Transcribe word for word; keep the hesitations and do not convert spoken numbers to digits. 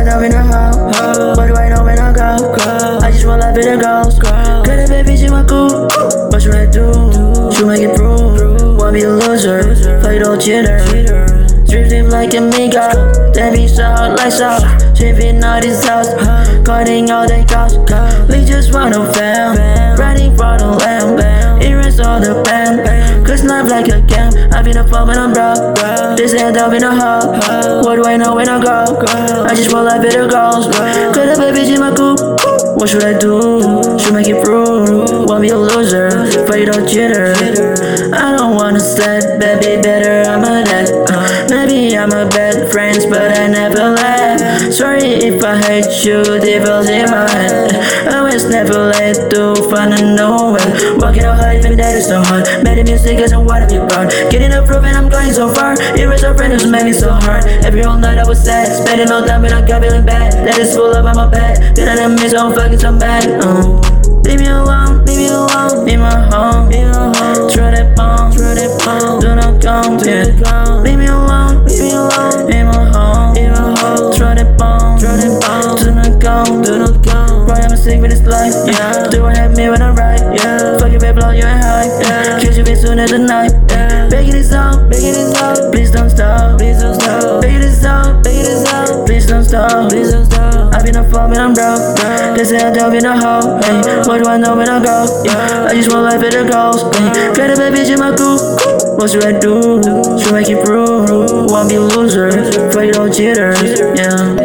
I don't in a hoe. What do I know when I go? I just want life in the ghost. Got a baby in my cool. What should I do? Should make it prove? Wanna be a loser? Play no cheater. Drifting like a amigo. Then be so hot like sauce. Tripping all this house. Cutting all the costs. We just wanna fail. Riding for the lamb. Erase all the pain. Cause life like a game. I've been a fall when I'm broke. This ain't up in a hole. What do I know when I go? I just want life in the ghost. Got a baby in my coop. What should I do? Should make it prove? Wanna be a loser? Play no cheater. I don't wanna set, baby, better I'm a dad. uh, Maybe I'm a bad friend, but I never laugh. Sorry if I hate you, devil's in my head. I was never late to find a new way. Walking out hard, maybe that is so hard. Made the music isn't what I'm about. Getting up proof and I'm going so far. It was a friend who's made me so hard. Every whole night I was sad, spending all time and I got feeling bad. That is full up on my bed. Then I miss so fucking so bad. uh. Leave me alone, leave me alone. Be my home, be my home. Throw that bomb, throw that bomb. Do not come, yeah. Leave me alone, leave me alone. Be my home, be my home. Throw that bomb, throw that bomb. Do not come, do not come. Boy, I'm sick with this life, yeah. Do I have me when I ride, yeah. Fuck you, baby, blow you ain't high, yeah. Kiss you be soon as the night, yeah. Begging this out, begging this out. Please don't stop, please don't stop. Begging this out, begging this out. Please don't stop, please don't stop. I've been a fall when I'm broke, yeah. They say I don't in a hoe, hey. What do I know when I go? Yeah. I just want life in the ghost. Hey. Got a baby in my coop. What should I do? Should make it prove? Wanna be a loser? Play no cheaters. Yeah.